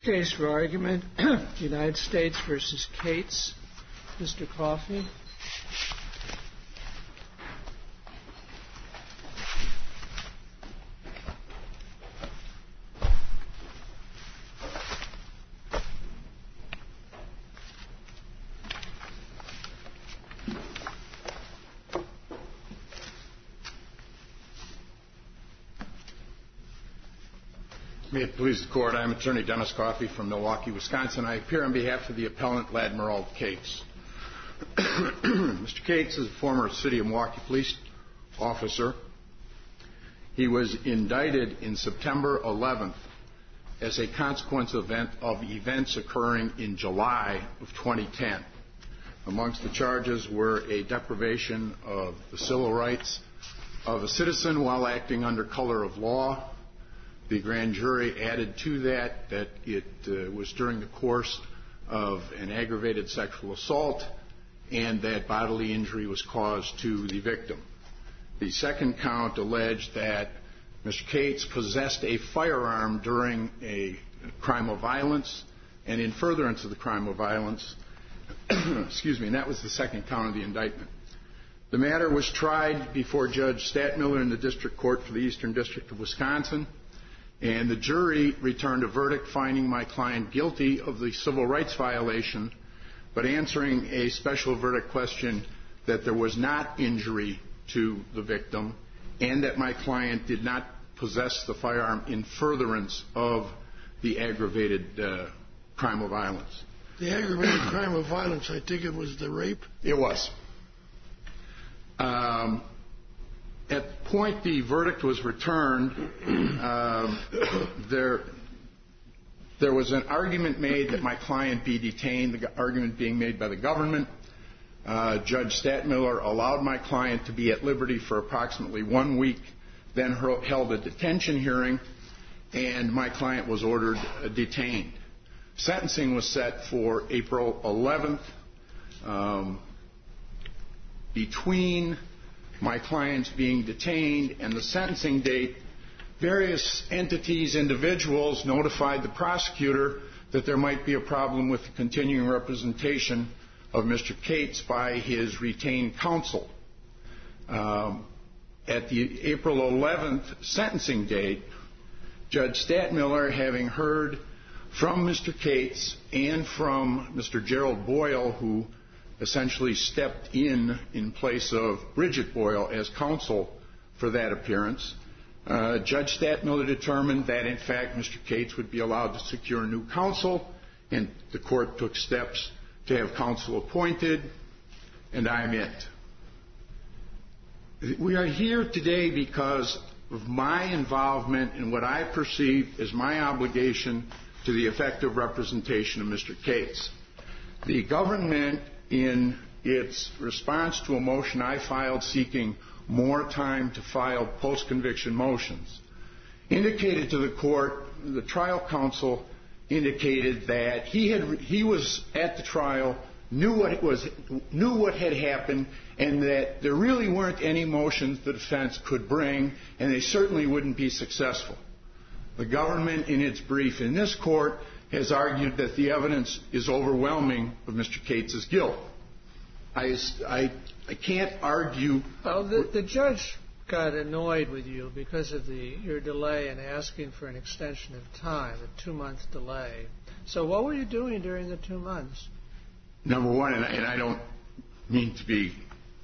Case for argument, United States v. Cates. Mr. Coffey. May it please the Court, I am Attorney Dennis Coffey from Milwaukee, Wisconsin. I appear on behalf of the appellant, Ladmerald Cates. Mr. Cates is a former City of Milwaukee police officer. He was indicted in September 11th as a consequence of events occurring in July of 2010. Amongst the charges were a deprivation of the civil rights of a citizen while acting under color of law. The grand jury added to that it was during the course of an aggravated sexual assault and that bodily injury was caused to the victim. The second count alleged that Mr. Cates possessed a firearm during a crime of violence and in furtherance of the crime of violence, and that was the second count of the indictment. The matter was tried before Judge Stadtmiller in the District Court for the Eastern District of Wisconsin. And the jury returned a verdict finding my client guilty of the civil rights violation, but answering a special verdict question that there was not injury to the victim and that my client did not possess the firearm in furtherance of the aggravated crime of violence. The aggravated crime of violence, I think it was the rape? It was. At the point the verdict was returned, there was an argument made that my client be detained, the argument being made by the government. Judge Stadtmiller allowed my client to be at liberty for approximately 1 week, then held a detention hearing, and my client was ordered detained. Sentencing was set for April 11th. Between my clients being detained and the sentencing date, various entities, individuals notified the prosecutor that there might be a problem with the continuing representation of Mr. Cates by his retained counsel. At the April 11th sentencing date, Judge Stadtmiller, having heard from Mr. Cates and from Mr. Gerald Boyle, who essentially stepped in place of Bridget Boyle as counsel for that appearance, Judge Stadtmiller determined that, in fact, Mr. Cates would be allowed to secure new counsel, and the court took steps to have counsel appointed, and I'm it. We are here today because of my involvement in what I perceive as my obligation to the effective representation of Mr. Cates. The government, in its response to a motion I filed seeking more time to file post-conviction motions, indicated to the court, the trial counsel indicated that he was at the trial, knew what had happened, and that there really weren't any motions the defense could bring, and they certainly wouldn't be successful. The government, in its brief in this court, has argued that the evidence is overwhelming of Mr. Cates' guilt. I can't argue. Well, the judge got annoyed with you because of your delay in asking for an extension of time, a 2-month delay. So what were you doing during the 2 months? Number one, and I don't mean to be,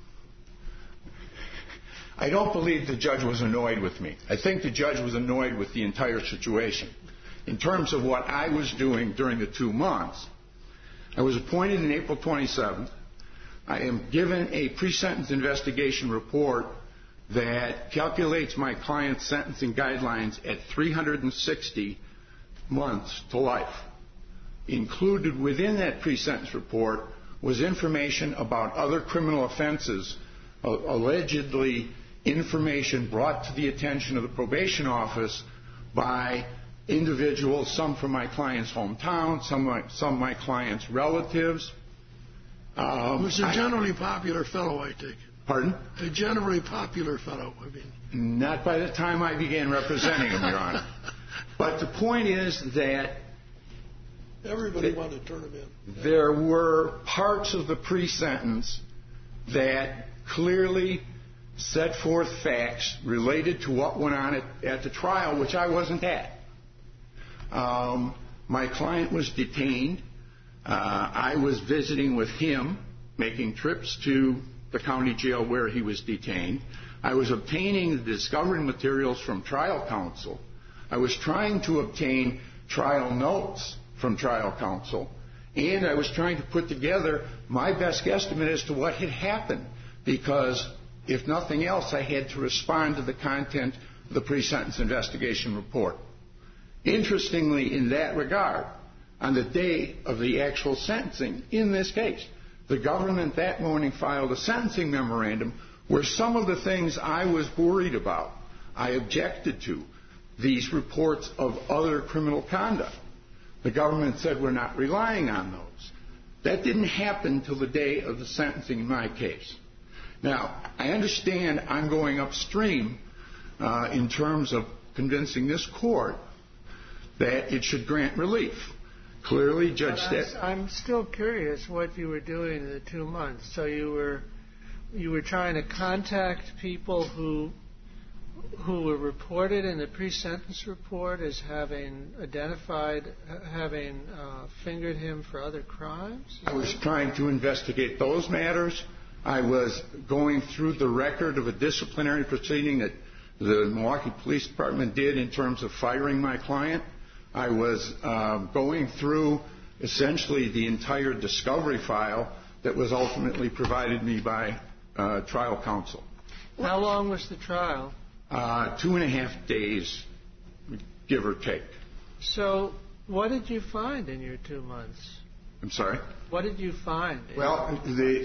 I don't believe the judge was annoyed with me. I think the judge was annoyed with the entire situation. In terms of what I was doing during the 2 months, I was appointed on April 27th. I am given a pre-sentence investigation report that calculates my client's sentencing guidelines at 360 months to life. Included within that pre-sentence report was information about other criminal offenses, allegedly information brought to the attention of the probation office by individuals, some from my client's hometown, some of my client's relatives. He was a generally popular fellow, I take it. Pardon? A generally popular fellow, I mean. Not by the time I began representing him, Your Honor. But the point is that Everybody wanted to turn him in. There were parts of the pre-sentence that clearly set forth facts related to what went on at the trial, which I wasn't at. My client was detained. I was visiting with him, making trips to the county jail where he was detained. I was obtaining the discovery materials from trial counsel. I was trying to obtain trial notes from trial counsel, and I was trying to put together my best guesstimate as to what had happened, because if nothing else, I had to respond to the content of the pre-sentence investigation report. Interestingly, in that regard, on the day of the actual sentencing in this case, the government that morning filed a sentencing memorandum where some of the things I was worried about, I objected to, these reports of other criminal conduct. The government said we're not relying on those. That didn't happen until the day of the sentencing in my case. Now, I understand I'm going upstream in terms of convincing this court that it should grant relief. Clearly, Judge I'm still curious what you were doing in the 2 months. So you were trying to contact people who were reported in the pre-sentence report as having fingered him for other crimes? I was trying to investigate those matters. I was going through the record of a disciplinary proceeding that the Milwaukee Police Department did in terms of firing my client. I was going through essentially the entire discovery file that was ultimately provided me by trial counsel. How long was the trial? 2.5 days, give or take. So what did you find in your 2 months? I'm sorry? What did you find? Well,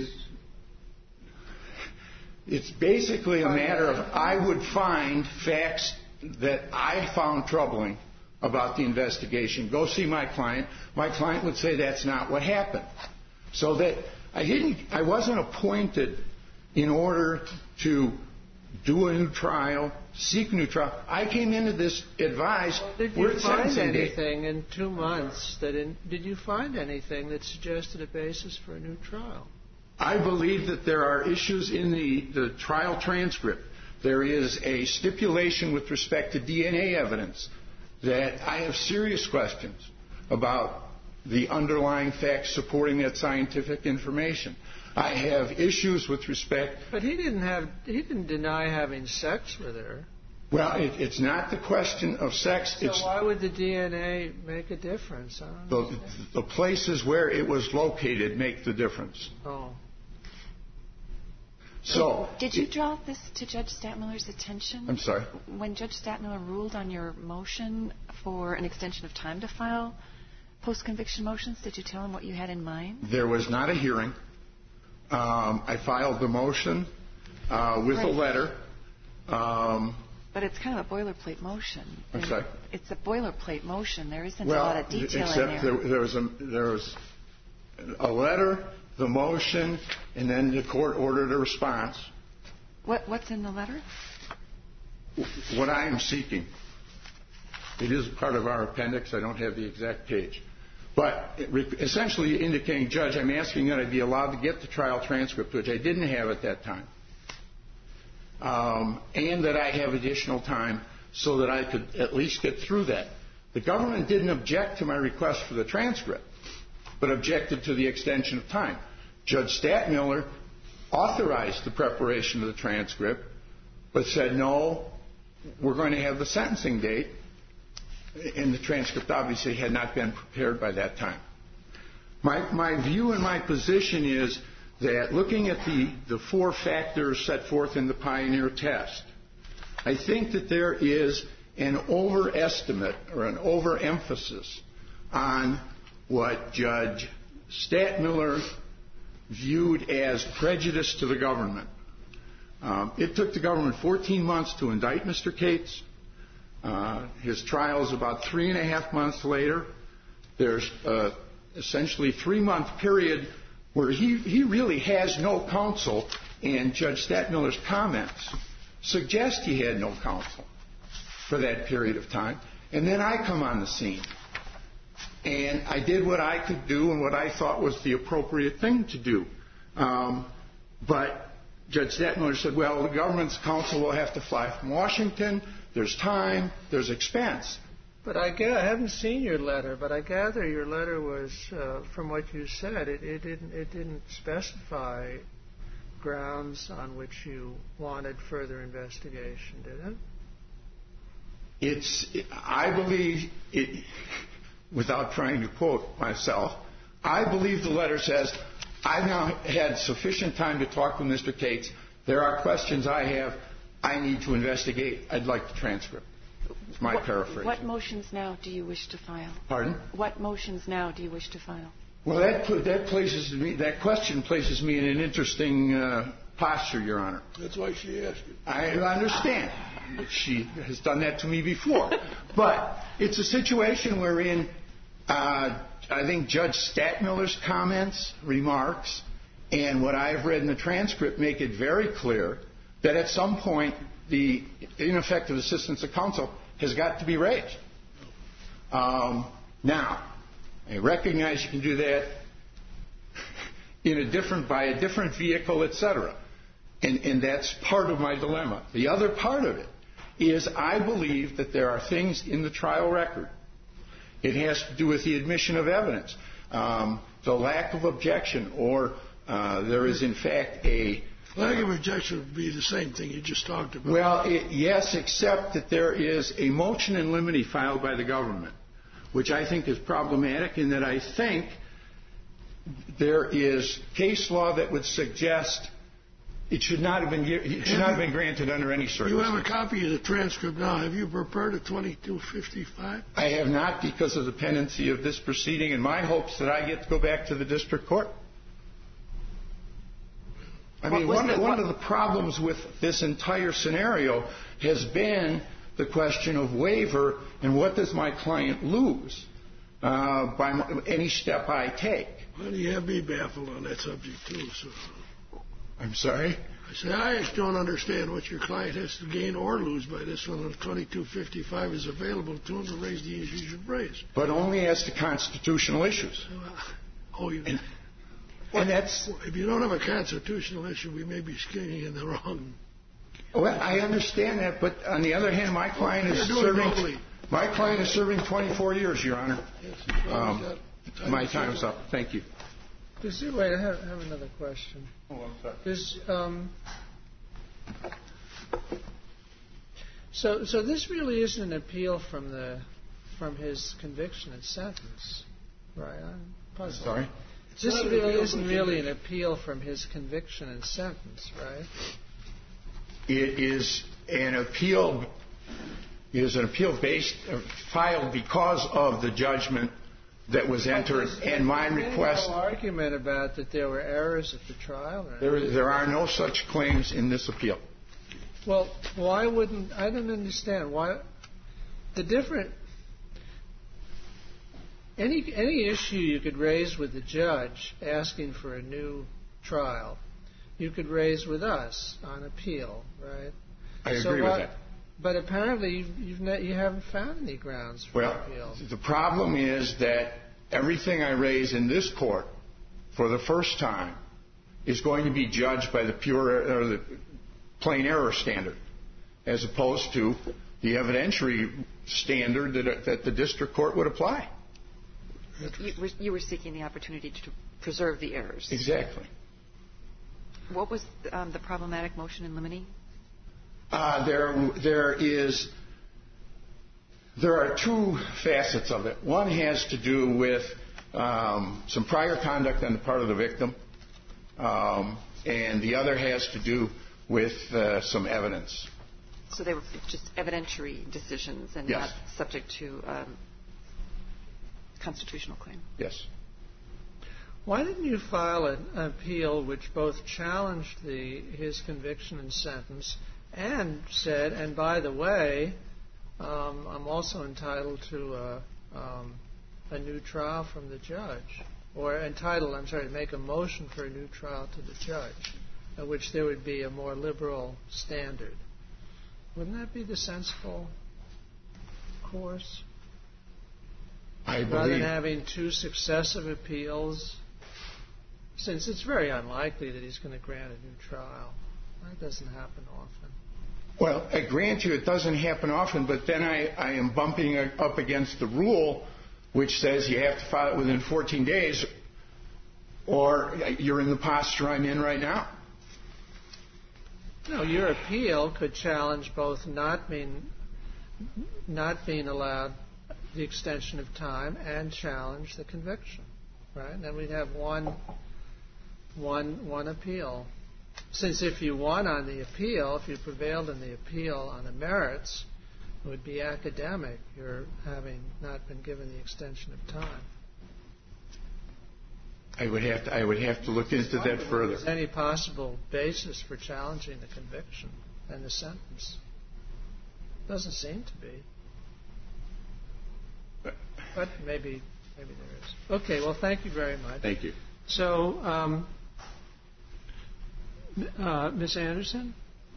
it's basically a matter of I would find facts that I found troubling about the investigation. Go see my client. My client would say that's not what happened. So that I wasn't appointed in order to do a new trial, seek a new trial. I came into this advised. Did you find anything in 2 months did you find anything that suggested a basis for a new trial? I believe that there are issues in the trial transcript. There is a stipulation with respect to DNA evidence that I have serious questions about the underlying facts supporting that scientific information. I have issues with respect. But he didn't deny having sex with her. Well, it's not the question of sex. So why would the DNA make a difference? The places where it was located make the difference. Oh. So, did you draw this to Judge Statmiller's attention? I'm sorry? When Judge Statmiller ruled on your motion for an extension of time to file post-conviction motions, did you tell him what you had in mind? There was not a hearing. I filed the motion with a letter. But it's kind of a boilerplate motion. I'm sorry? It's a boilerplate motion. There isn't a lot of detail in there. Except there was a letter, the motion, and then the court ordered a response. What's in the letter? What I am seeking. It is part of our appendix. I don't have the exact page. But essentially indicating, Judge, I'm asking that I be allowed to get the trial transcript, which I didn't have at that time, and that I have additional time so that I could at least get through that. The government didn't object to my request for the transcript, but objected to the extension of time. Judge Statmiller authorized the preparation of the transcript, but said, no, we're going to have the sentencing date, and the transcript obviously had not been prepared by that time. My view and my position is that looking at the 4 factors set forth in the Pioneer test, I think that there is an overestimate or an overemphasis on what Judge Statmiller viewed as prejudice to the government. It took the government 14 months to indict Mr. Cates. His trial is about 3.5 months later. There's essentially a 3-month period where he really has no counsel, and Judge Statmiller's comments suggest he had no counsel for that period of time. And then I come on the scene. And I did what I could do and what I thought was the appropriate thing to do. But Judge Stadtmiller said, well, the government's counsel will have to fly from Washington. There's time. There's expense. But I haven't seen your letter, but I gather your letter was, from what you said, it didn't specify grounds on which you wanted further investigation, did it? I believe, without trying to quote myself, I believe the letter says, I've now had sufficient time to talk with Mr. Cates. There are questions I have. I need to investigate. I'd like the transcript. It's my paraphrase. What motions now do you wish to file? Pardon? What motions now do you wish to file? Well, that question places me in an interesting posture, Your Honor. That's why she asked you. I understand. She has done that to me before. But it's a situation wherein I think Judge Stadtmiller's comments, remarks, and what I've read in the transcript make it very clear that at some point the ineffective assistance of counsel has got to be raised. Now, I recognize you can do that by a different vehicle, etc. And that's part of my dilemma. The other part of it is I believe that there are things in the trial record. It has to do with the admission of evidence, the lack of objection, or there is in fact a lack of objection would be the same thing you just talked about. Well, yes, except that there is a motion in limine filed by the government, which I think is problematic in that I think there is case law that would suggest it should not have been granted under any circumstances. You have a copy of the transcript now. Have you prepared a 2255? I have not, because of the pendency of this proceeding and my hopes that I get to go back to the district court. I mean, one of the problems with this entire scenario has been the question of waiver and what does my client lose by any step I take. Well, you have me baffled on that subject, too. So. I'm sorry? I say I just don't understand what your client has to gain or lose by this one. If 2255 is available to him to raise the issues you've raised. But only as to constitutional issues. And that's, if you don't have a constitutional issue, we may be skinning in the wrong. Well, I understand that, but on the other hand, my client is serving 24 years, Your Honor. Yes, my time's up. Thank you. Wait, I have another question. Oh, I'm sorry. So this really isn't an appeal from his conviction and sentence, right? I'm puzzled. Sorry? This really isn't really an appeal from his conviction and sentence, right? It is an appeal. It is an appeal filed because of the judgment that was entered, and my request. There's no argument about that there were errors at the trial. There are no such claims in this appeal. Well, why wouldn't I don't understand why the different. Any issue you could raise with the judge asking for a new trial, you could raise with us on appeal, right? I agree with that. But apparently you haven't found any grounds for appeal. Well, the problem is that everything I raise in this court for the first time is going to be judged by the the plain error standard, as opposed to the evidentiary standard that the district court would apply. You were seeking the opportunity to preserve the errors. Exactly. What was the problematic motion in limine? There are two facets of it. One has to do with some prior conduct on the part of the victim, and the other has to do with some evidence. So they were just evidentiary decisions and yes. not subject to constitutional claim? Yes. Why didn't you file an appeal which both challenged his conviction and sentence and said, and by the way, I'm also entitled to a new trial from the judge, or make a motion for a new trial to the judge, at which there would be a more liberal standard. Wouldn't that be the sensible course? rather than having two successive appeals, since it's very unlikely that he's going to grant a new trial. That doesn't happen often. Well, I grant you it doesn't happen often, but then I am bumping up against the rule which says you have to file it within 14 days or you're in the posture I'm in right now. No, your appeal could challenge both not being allowed the extension of time and challenge the conviction, right? And then we'd have one appeal. Since if you won on the appeal, if you prevailed in the appeal on the merits, it would be academic, your having not been given the extension of time. I would have to look into that further. Is there any possible basis for challenging the conviction and the sentence? Doesn't seem to be. But maybe there is. Okay, well, thank you very much. Thank you. So, Ms. Anderson?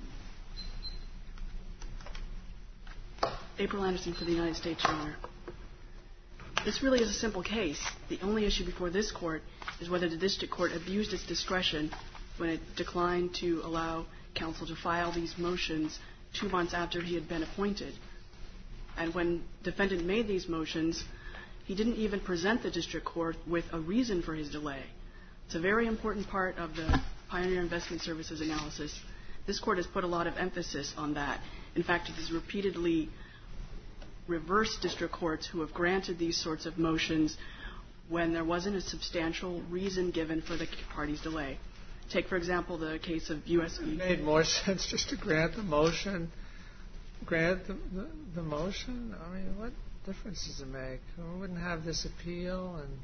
April Anderson for the United States, Your Honor. This really is a simple case. The only issue before this court is whether the district court abused its discretion when it declined to allow counsel to file these motions 2 months after he had been appointed. And when defendant made these motions, he didn't even present the district court with a reason for his delay. It's a very important part of the Pioneer Investment Services analysis. This court has put a lot of emphasis on that. In fact, it has repeatedly reversed district courts who have granted these sorts of motions when there wasn't a substantial reason given for the party's delay. Take, for example, the case of U.S. It made more sense just to grant the motion. Grant the motion? I mean, what difference does it make? We wouldn't have this appeal and...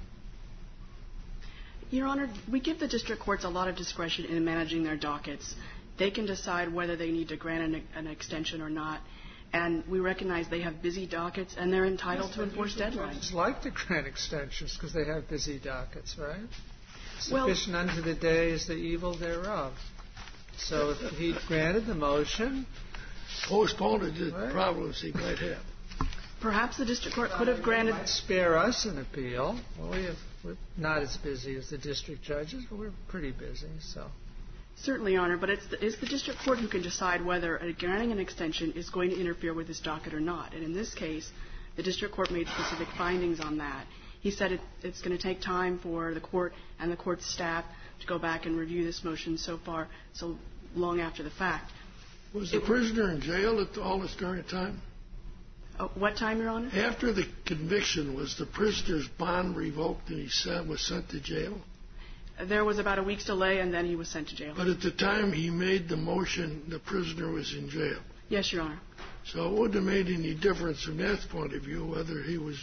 Your Honor, we give the district courts a lot of discretion in managing their dockets. They can decide whether they need to grant an extension or not. And we recognize they have busy dockets, and they're entitled to enforce deadlines. Judges like to grant extensions because they have busy dockets, right? Sufficient unto the day is the evil thereof. So if he granted the motion... Postponed the problems he might have. Perhaps the district court could have granted... Spare us an appeal. Well, we're not as busy as the district judges, but we're pretty busy, so... Certainly, Your Honor, but it's the district court who can decide whether granting an extension is going to interfere with his docket or not. And in this case, the district court made specific findings on that. He said it's going to take time for the court and the court's staff to go back and review this motion so long after the fact. Was the prisoner in jail at all this during the time? What time, Your Honor? After the conviction, was the prisoner's bond revoked and he was sent to jail? There was about a week's delay, and then he was sent to jail. But at the time he made the motion, the prisoner was in jail? Yes, Your Honor. So it wouldn't have made any difference from that point of view whether he was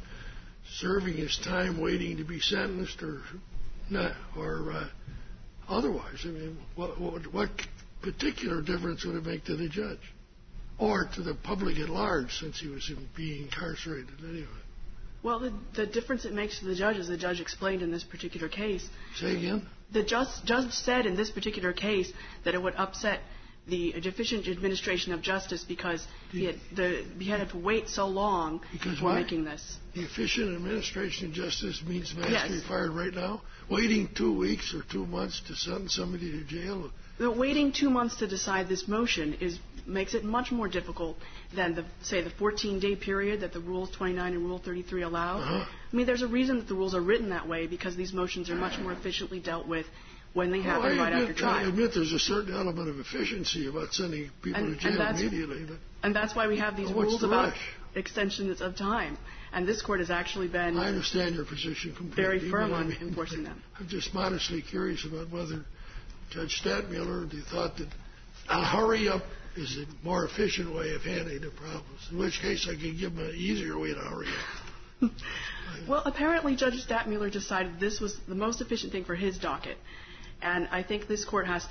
serving his time waiting to be sentenced or not, or otherwise. I mean, what particular difference would it make to the judge? Or to the public at large, since he was being incarcerated anyway? Well, the difference it makes to the judge, as the judge explained in this particular case... Say again? The judge said in this particular case that it would upset the deficient administration of justice because he had to wait so long before making this. The efficient administration of justice means master be fired right now? Waiting 2 weeks or 2 months to sentence somebody to jail? Waiting 2 months to decide this motion makes it much more difficult than the 14-day period that the Rules 29 and Rule 33 allow. I mean, there's a reason that the rules are written that way, because these motions are much more efficiently dealt with when they happen right after trial. I admit there's a certain element of efficiency about sending people to jail immediately. And that's why we have these rules about extensions of time. And this Court has actually been... I understand your position completely. ...very firm on enforcing them. I'm just modestly curious about whether Judge Stadtmiller thought that a hurry-up is a more efficient way of handling the problems, in which case I could give him an easier way to hurry up. Well, apparently Judge Stadtmiller decided this was the most efficient thing for his docket. And I think this Court has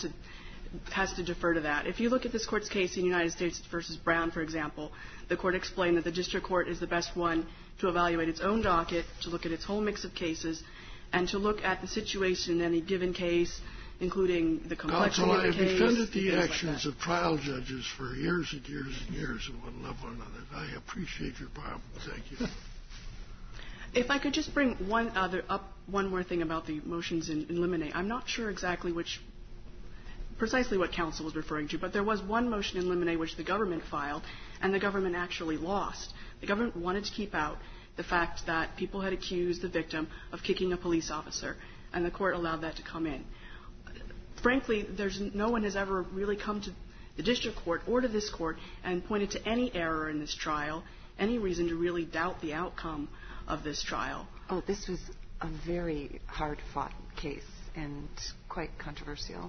to defer to that. If you look at this Court's case in United States v. Brown, for example, the Court explained that the district court is the best one to evaluate its own docket, to look at its whole mix of cases, and to look at the situation in any given case, including the complexity of the case. Counsel, I have defended the actions of trial judges for years and years and years, and one love one another. I appreciate your problem. Thank you. If I could just bring one more thing about the motions in limine. I'm not sure exactly precisely what counsel was referring to, but there was one motion in limine which the government filed, and the government actually lost. The government wanted to keep out the fact that people had accused the victim of kicking a police officer, and the court allowed that to come in. Frankly, no one has ever really come to the district court or to this court and pointed to any error in this trial, any reason to really doubt the outcome of this trial. Oh, this was a very hard-fought case and quite controversial.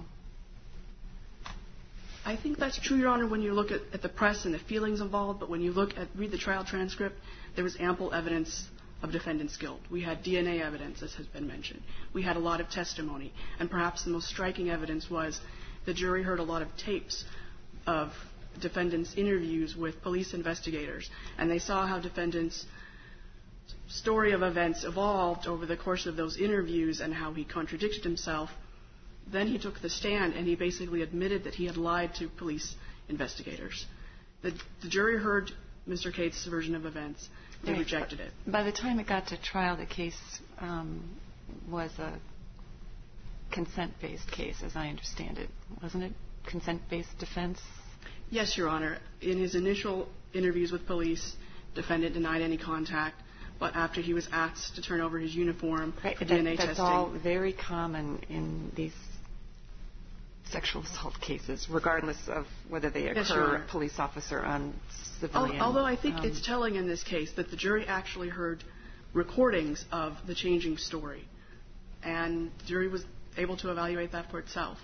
I think that's true, Your Honor, when you look at the press and the feelings involved, but when you read the trial transcript, there was ample evidence of defendant's guilt. We had DNA evidence, as has been mentioned. We had a lot of testimony, and perhaps the most striking evidence was the jury heard a lot of tapes of defendant's interviews with police investigators, and they saw how defendant's story of events evolved over the course of those interviews and how he contradicted himself. Then he took the stand and he basically admitted that he had lied to police investigators. The jury heard Mr. Cates' version of events. They rejected it. By the time it got to trial, the case was a consent-based case, as I understand it. Wasn't it consent-based defense? Yes, Your Honor. In his initial interviews with police, defendant denied any contact, but after he was asked to turn over his uniform for DNA testing. That's all very common in these sexual assault cases, regardless of whether they occur a police officer on civilian. Although I think it's telling in this case that the jury actually heard recordings of the changing story, and the jury was able to evaluate that for itself.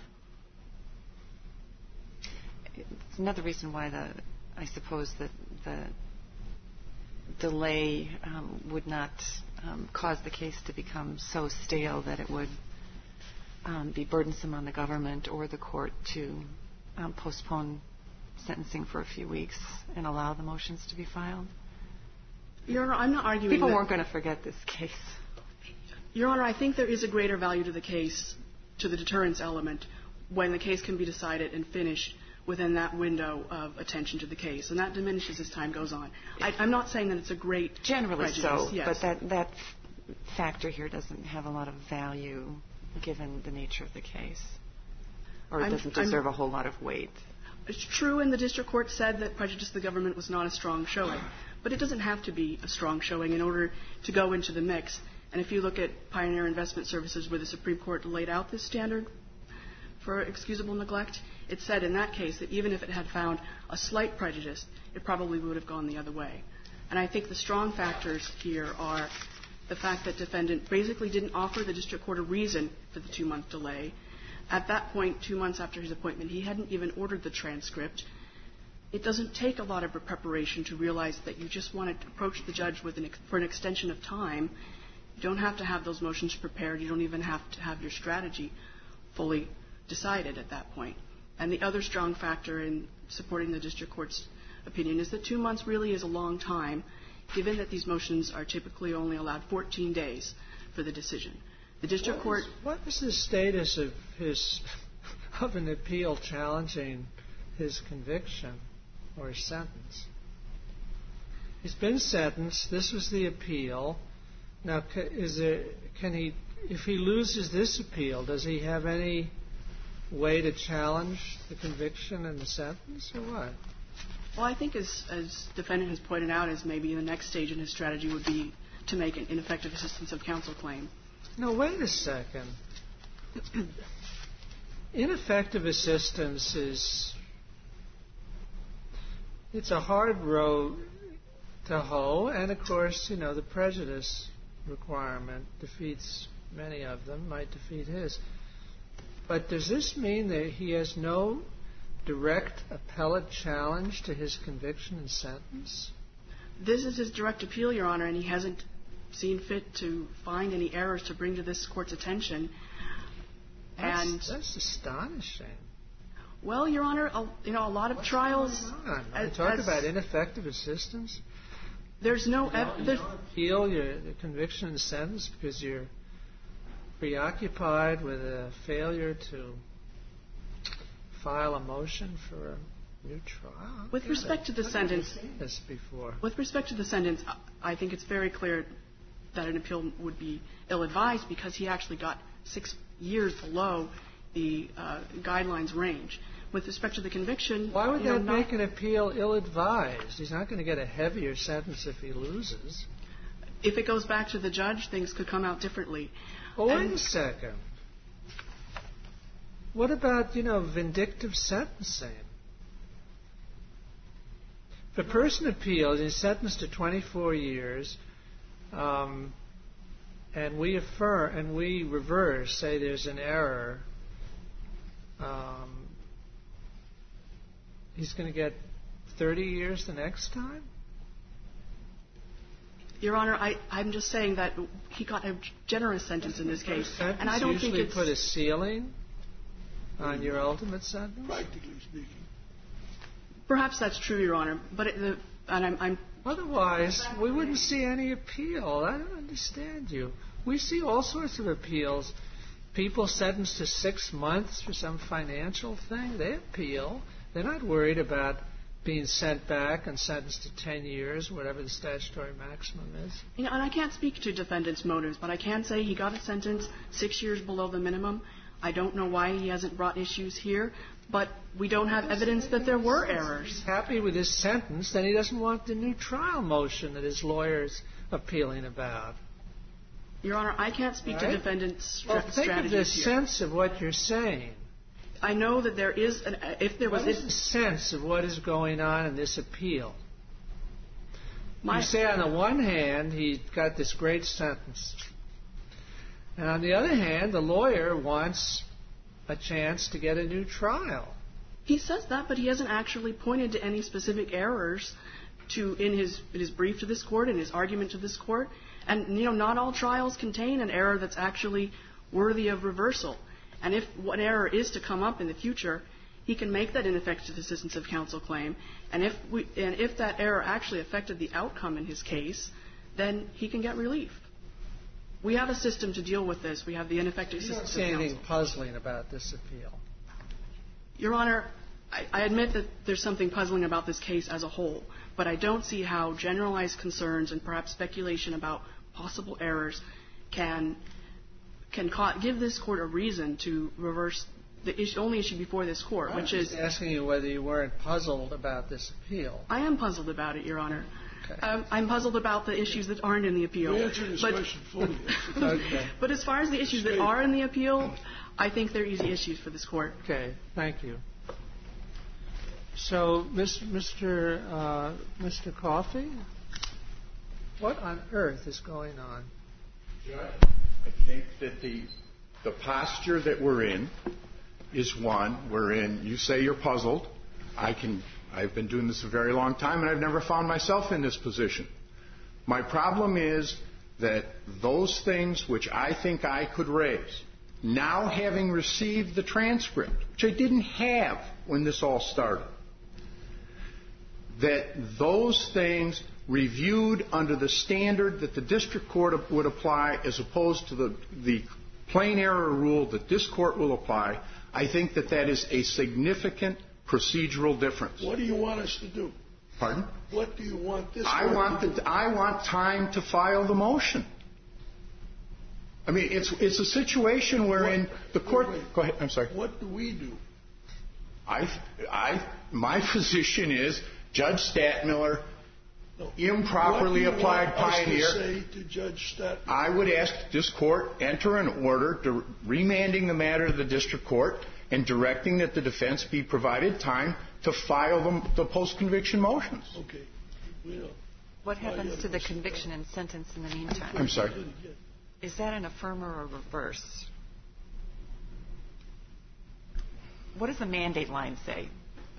It's another reason why I suppose that the delay would not cause the case to become so stale that it would be burdensome on the government or the court to postpone sentencing for a few weeks and allow the motions to be filed. Your Honor, I'm not arguing People weren't going to forget this case. Your Honor, I think there is a greater value to the case, to the deterrence element, when the case can be decided and finished within that window of attention to the case, and that diminishes as time goes on. I'm not saying that it's a great generally prejudice, so, yes. But that factor here doesn't have a lot of value given the nature of the case, or it doesn't deserve a whole lot of weight. It's true, and the district court said that prejudice to the government was not a strong showing, but it doesn't have to be a strong showing in order to go into the mix. And if you look at Pioneer Investment Services, where the Supreme Court laid out this standard for excusable neglect, it said in that case that even if it had found a slight prejudice, it probably would have gone the other way. And I think the strong factors here are the fact that defendant basically didn't offer the district court a reason for the 2-month delay. At that point, 2 months after his appointment, he hadn't even ordered the transcript. It doesn't take a lot of preparation to realize that you just want to approach the judge for an extension of time. You don't have to have those motions prepared. You don't even have to have your strategy fully decided at that point. And the other strong factor in supporting the district court's opinion is that 2 months really is a long time, given that these motions are typically only allowed 14 days for the decision. The district court... What is the status of an appeal challenging his conviction or his sentence? He's been sentenced. This was the appeal. Now, if he loses this appeal, does he have any way to challenge the conviction and the sentence, or what? Well, I think as defendant has pointed out, as maybe the next stage in his strategy would be to make an ineffective assistance of counsel claim. No, wait a second. Ineffective assistance it's a hard road to hoe, and of course, the prejudice requirement defeats many of them, might defeat his. But does this mean that he has no direct appellate challenge to his conviction and sentence? This is his direct appeal, Your Honor, and he hasn't seen fit to find any errors to bring to this court's attention. That's astonishing. Well, Your Honor, a lot of trials... Talk about ineffective assistance? There's no... You appeal your conviction and sentence because you're preoccupied with a failure to file a motion for a new trial? With respect to the sentence... I've never seen this before. With respect to the sentence, I think it's very clear that an appeal would be ill-advised because he actually got 6 years below the guidelines range. With respect to the conviction, why would that make an appeal ill-advised? He's not going to get a heavier sentence if he loses. If it goes back to the judge, things could come out differently. Well, wait a second. What about, vindictive sentencing? If a person appeals and is sentenced to 24 years, and we reverse, say there's an error, he's going to get 30 years the next time? Your Honor, I'm just saying that he got a generous sentence in this case, and I don't think it's put a ceiling on your ultimate sentence. Practically speaking. Perhaps that's true, Your Honor, but I'm otherwise we wouldn't see any appeal. I don't understand you. We see all sorts of appeals. People sentenced to 6 months for some financial thing, they appeal. They're not worried about being sent back and sentenced to 10 years, whatever the statutory maximum is. And I can't speak to defendant's motives, but I can say he got a sentence 6 years below the minimum. I don't know why he hasn't brought issues here, but we don't have evidence that there were errors. If he's happy with his sentence, then he doesn't want the new trial motion that his lawyer's appealing about. Your Honor, I can't speak to defendant's strategies here. Think of the sense of what you're saying. I know that there is if there was... What is the sense of what is going on in this appeal? You say on the one hand, he got this great sentence. And on the other hand, the lawyer wants a chance to get a new trial. He says that, but he hasn't actually pointed to any specific errors in his brief to this court, in his argument to this court. And, not all trials contain an error that's actually worthy of reversal. And if one error is to come up in the future, he can make that ineffective assistance of counsel claim. And if that error actually affected the outcome in his case, then he can get relief. We have a system to deal with this. We have the ineffective assistance of counsel. You don't see anything puzzling about this appeal? Your Honor, I admit that there's something puzzling about this case as a whole, but I don't see how generalized concerns and perhaps speculation about possible errors can give this court a reason to reverse the only issue before this court, which is... I'm just asking you whether you weren't puzzled about this appeal. I am puzzled about it, Your Honor. Okay. I'm puzzled about the issues that aren't in the appeal. We answered this question fully. Okay. But as far as the issues that are in the appeal, I think they're easy issues for this court. Okay, thank you. So, Mr. Coffey, what on earth is going on? Judge, I think that the posture that we're in is one wherein you say you're puzzled. I've been doing this a very long time, and I've never found myself in this position. My problem is that those things which I think I could raise, now having received the transcript, which I didn't have when this all started, that those things reviewed under the standard that the district court would apply as opposed to the plain error rule that this court will apply, I think that is a significant procedural difference. What do you want us to do? Pardon? What do you want this I want time to file the motion. I mean, it's a situation wherein the court... Go ahead. I'm sorry. What do we do? My position is Judge Stadtmiller improperly applied Pioneer. What do you want us to say to Judge Stadtmiller? I would ask this court enter an order remanding the matter to the district court and directing that the defense be provided time to file the post-conviction motions. Okay. What happens to the conviction and sentence in the meantime? I'm sorry. Is that an affirm or a reverse? What does the mandate line say?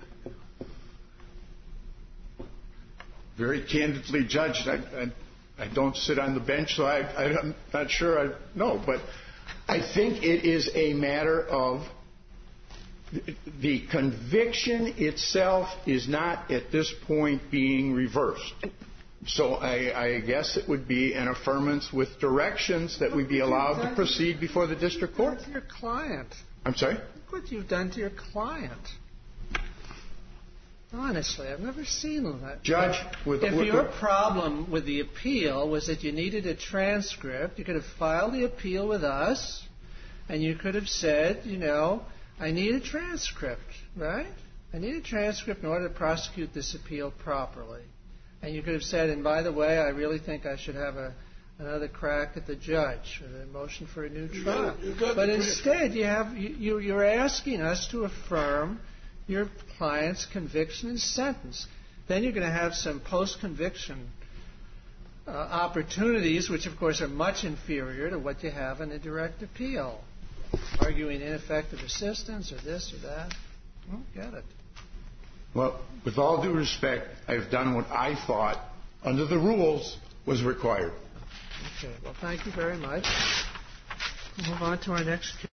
Very candidly, Judge, I don't sit on the bench, so I'm not sure I know. But I think it is a matter of the conviction itself is not at this point being reversed. So I guess it would be an affirmance with directions that we be allowed to proceed before the district court. To your client. I'm sorry? Look what you've done to your client. Honestly, I've never seen that. Judge, if your problem with the appeal was that you needed a transcript, you could have filed the appeal with us, and you could have said, I need a transcript, right? I need a transcript in order to prosecute this appeal properly. And you could have said, and by the way, I really think I should have another crack at the judge or the motion for a new trial. But instead, you're asking us to affirm your client's conviction and sentence. Then you're going to have some post-conviction opportunities, which of course are much inferior to what you have in a direct appeal. Arguing ineffective assistance or this or that. I don't get it. Well, with all due respect, I've done what I thought, under the rules, was required. Okay. Well, thank you very much. We'll move on to our next case.